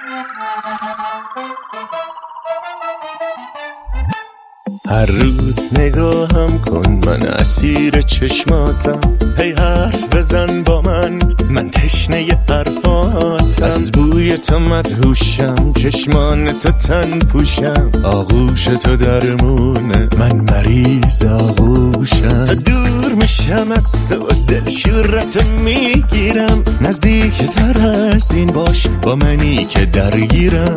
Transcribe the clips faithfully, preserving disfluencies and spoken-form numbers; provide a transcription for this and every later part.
هر روز نگاهم کن، من اسیر چشماتم. هی حرف بزن با من، من تشنه حرفاتم. از بوی تو مدهوشم، چشمان تو تن پوشم. آغوش تو درمونه، من مریض آغوشم. تا دور میشم از تو، دل شورت میگیرم. نزدیک تر از این باش، با منی که درگیرم.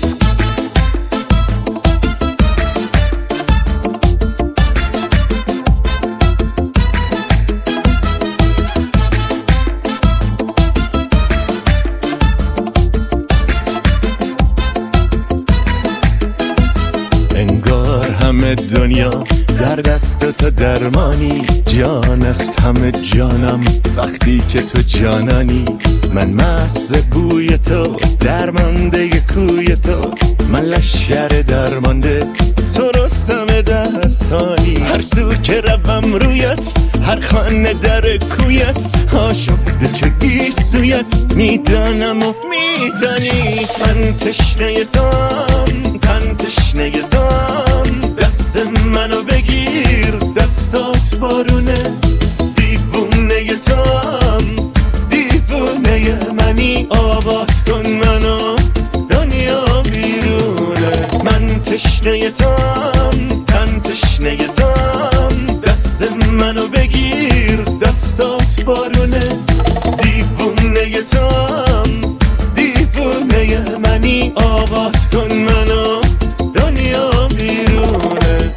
انگار همه دنیا در دست تو درمانی. جان است همه جانم وقتی که تو جانانی. من مست بوی تو، درمانده کوی تو. من لشگر درمانده، تو رستم دستانی. هر سو که روم رویت، هر خانه در کویت. آشفته چه گیسویت، میدانم و میدانی. من تشنه توام، تن تشنه توام. دست منو بگیر، دستات بارونه. دیوونه توام، دیوونه منی. آباد کن منو، دنیا بیرونه. من تشنه توام، تن تشنه توام. دست منو بگیر، دستات بارونه. دیوونه توام، دیوونه منی. آباد کن منو، دنیا بیرونه.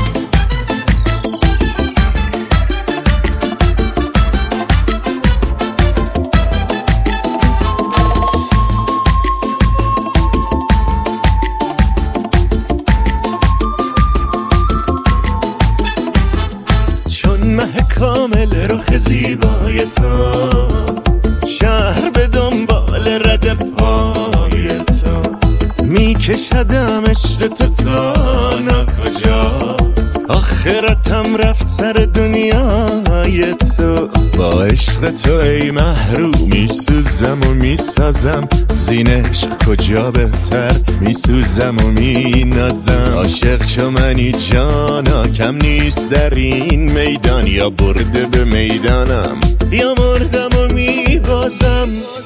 چون مه کامل رخ زیبای تو، شهر به دنبال رد پای تو. میکشدم عشق تو تا ناکجا. آخرتم رفت سر دنیای تو. با عشق تو ای محروم میسوزم و میسازم. زین عشق کجا بهتر، میسوزم و مینازم. عاشق چو منی جانا، کم نیست در این میدان. یا برده به میدانم، یا مردم و میبازم.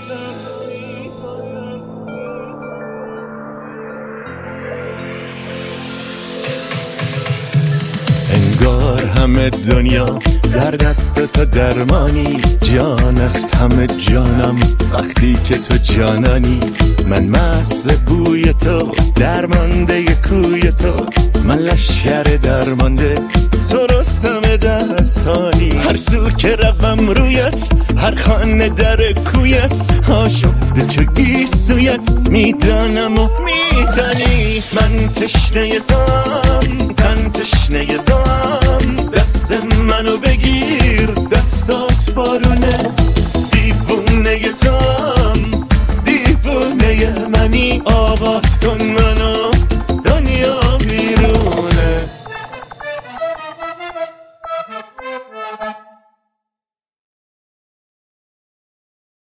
انگار همه دنیا در دست تو درمانی. جان است همه جانم وقتی که تو جانانی. من مست بوی تو، درمانده کوی تو. من لشگر درمانده، تو رستم دستانی. هر سو که روم رویت، هر خانه در کویت. آشفته چه گیسویت، میدانم و میدانی. من تشنه توام، تن تشنه توام. دست منو بگیر، دستات بارونه. دیوونه توام،